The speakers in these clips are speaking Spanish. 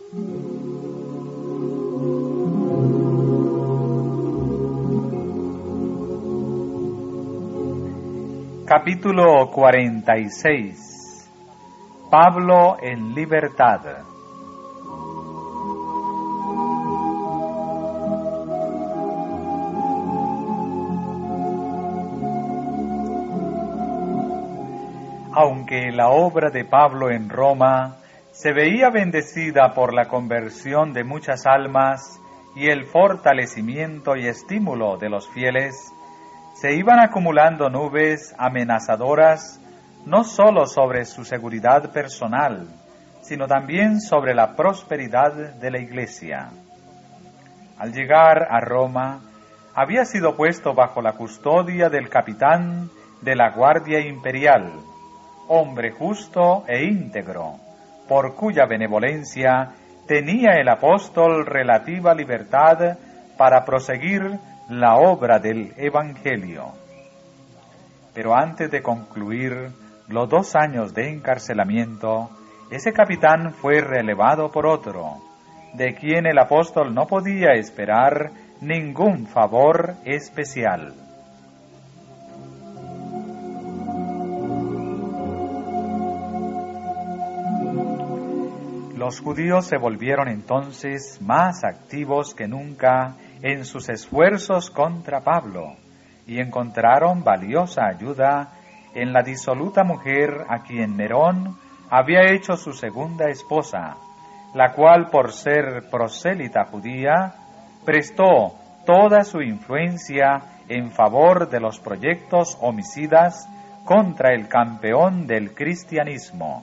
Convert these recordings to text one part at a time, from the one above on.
Capítulo 46. Pablo en libertad. Aunque la obra de Pablo en Roma se veía bendecida por la conversión de muchas almas y el fortalecimiento y estímulo de los fieles, se iban acumulando nubes amenazadoras no sólo sobre su seguridad personal, sino también sobre la prosperidad de la Iglesia. Al llegar a Roma, había sido puesto bajo la custodia del capitán de la Guardia Imperial, hombre justo e íntegro, por cuya benevolencia tenía el apóstol relativa libertad para proseguir la obra del Evangelio. Pero antes de concluir los 2 años de encarcelamiento, ese capitán fue relevado por otro, de quien el apóstol no podía esperar ningún favor especial. Los judíos se volvieron entonces más activos que nunca en sus esfuerzos contra Pablo, y encontraron valiosa ayuda en la disoluta mujer a quien Nerón había hecho su segunda esposa, la cual, por ser prosélita judía, prestó toda su influencia en favor de los proyectos homicidas contra el campeón del cristianismo.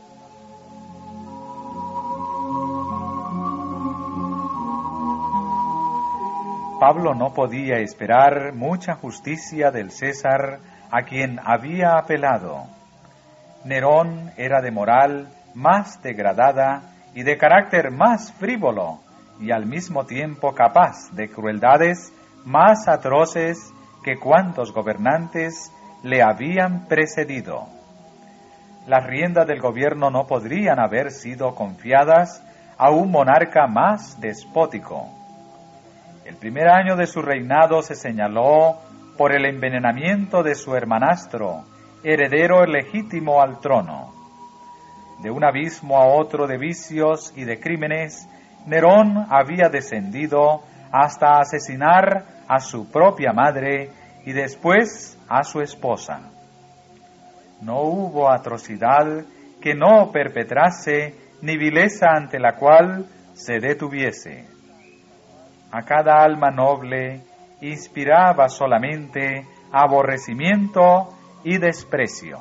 Pablo no podía esperar mucha justicia del César a quien había apelado. Nerón era de moral más degradada y de carácter más frívolo, y al mismo tiempo capaz de crueldades más atroces que cuantos gobernantes le habían precedido. Las riendas del gobierno no podrían haber sido confiadas a un monarca más despótico. El primer año de su reinado se señaló por el envenenamiento de su hermanastro, heredero legítimo al trono. De un abismo a otro de vicios y de crímenes, Nerón había descendido hasta asesinar a su propia madre y después a su esposa. No hubo atrocidad que no perpetrase ni vileza ante la cual se detuviese. A cada alma noble inspiraba solamente aborrecimiento y desprecio.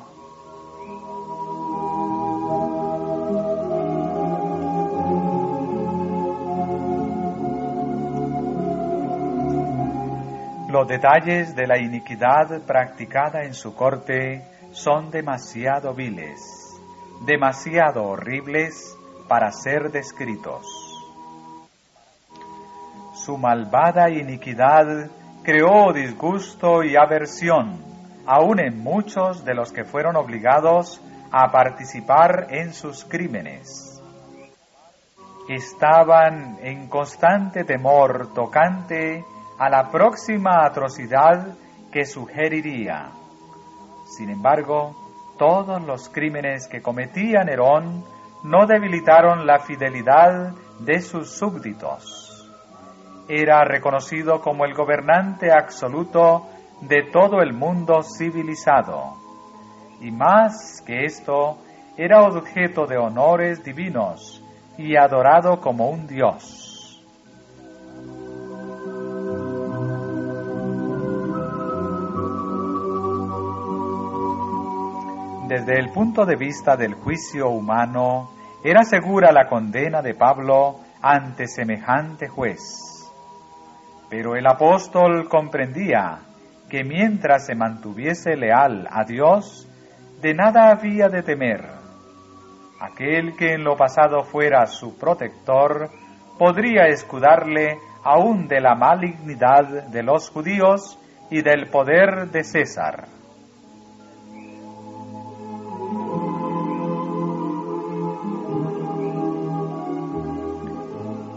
Los detalles de la iniquidad practicada en su corte son demasiado viles, demasiado horribles para ser descritos. Su malvada iniquidad creó disgusto y aversión, aun en muchos de los que fueron obligados a participar en sus crímenes. Estaban en constante temor tocante a la próxima atrocidad que sugeriría. Sin embargo, todos los crímenes que cometía Nerón no debilitaron la fidelidad de sus súbditos. Era reconocido como el gobernante absoluto de todo el mundo civilizado, y más que esto, era objeto de honores divinos y adorado como un dios. Desde el punto de vista del juicio humano, era segura la condena de Pablo ante semejante juez. Pero el apóstol comprendía que mientras se mantuviese leal a Dios, de nada había de temer. Aquel que en lo pasado fuera su protector, podría escudarle aún de la malignidad de los judíos y del poder de César.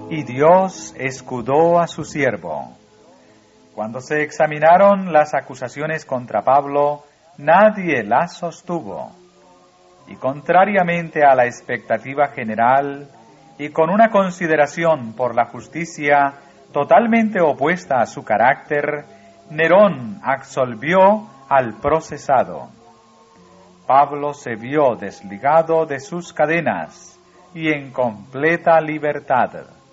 y Dios escudó a su siervo. Cuando se examinaron las acusaciones contra Pablo, nadie las sostuvo. Y contrariamente a la expectativa general, y con una consideración por la justicia totalmente opuesta a su carácter, Nerón absolvió al procesado. Pablo se vio desligado de sus cadenas y en completa libertad.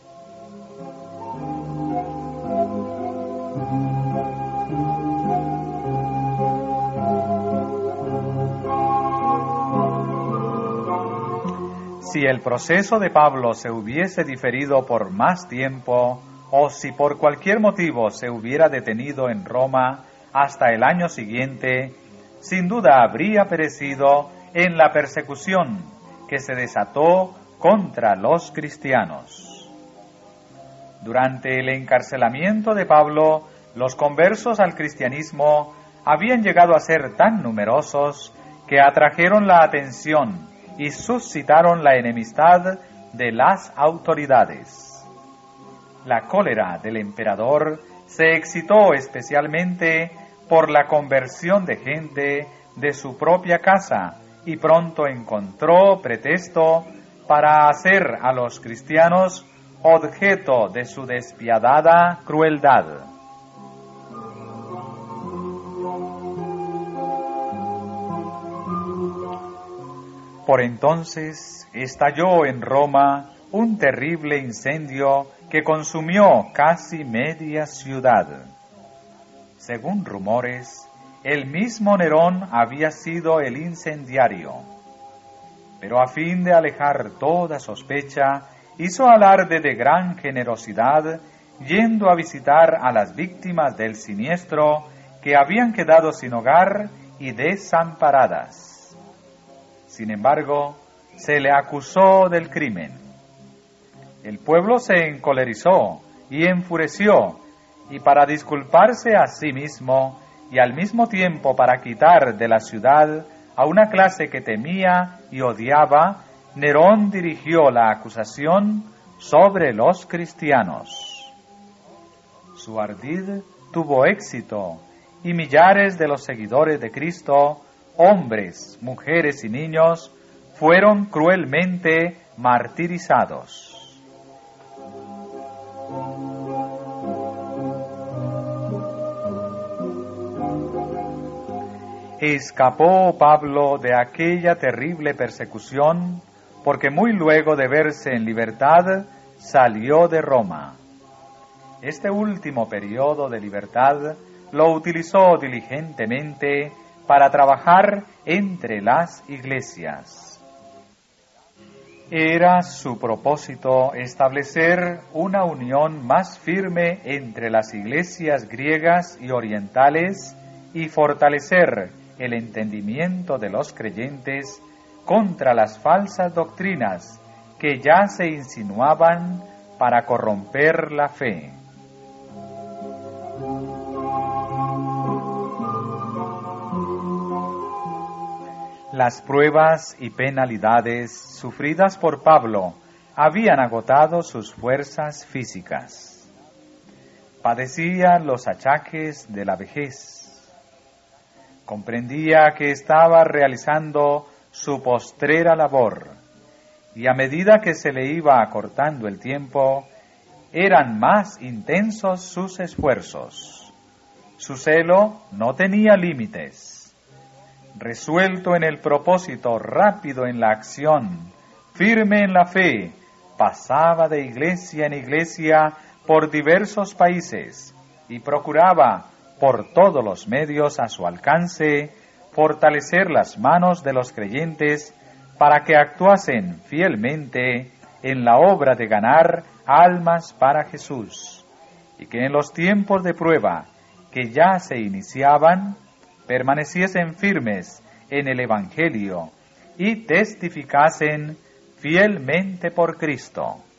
Si el proceso de Pablo se hubiese diferido por más tiempo, o si por cualquier motivo se hubiera detenido en Roma hasta el año siguiente, sin duda habría perecido en la persecución que se desató contra los cristianos. Durante el encarcelamiento de Pablo, los conversos al cristianismo habían llegado a ser tan numerosos que atrajeron la atención y suscitaron la enemistad de las autoridades. La cólera del emperador se excitó especialmente por la conversión de gente de su propia casa y pronto encontró pretexto para hacer a los cristianos objeto de su despiadada crueldad. Por entonces estalló en Roma un terrible incendio que consumió casi media ciudad. Según rumores, el mismo Nerón había sido el incendiario. Pero a fin de alejar toda sospecha, hizo alarde de gran generosidad, yendo a visitar a las víctimas del siniestro que habían quedado sin hogar y desamparadas. Sin embargo, se le acusó del crimen. El pueblo se encolerizó y enfureció, y para disculparse a sí mismo y al mismo tiempo para quitar de la ciudad a una clase que temía y odiaba, Nerón dirigió la acusación sobre los cristianos. Su ardid tuvo éxito, y millares de los seguidores de Cristo, hombres, mujeres y niños, fueron cruelmente martirizados. Escapó Pablo de aquella terrible persecución, porque muy luego de verse en libertad, salió de Roma. Este último periodo de libertad lo utilizó diligentemente para trabajar entre las iglesias. Era su propósito establecer una unión más firme entre las iglesias griegas y orientales y fortalecer el entendimiento de los creyentes contra las falsas doctrinas que ya se insinuaban para corromper la fe. Las pruebas y penalidades sufridas por Pablo habían agotado sus fuerzas físicas. Padecía los achaques de la vejez. Comprendía que estaba realizando su postrera labor, y a medida que se le iba acortando el tiempo, eran más intensos sus esfuerzos. Su celo no tenía límites. Resuelto en el propósito, rápido en la acción, firme en la fe, pasaba de iglesia en iglesia por diversos países y procuraba, por todos los medios a su alcance, fortalecer las manos de los creyentes para que actuasen fielmente en la obra de ganar almas para Jesús, y que en los tiempos de prueba que ya se iniciaban, permaneciesen firmes en el Evangelio y testificasen fielmente por Cristo.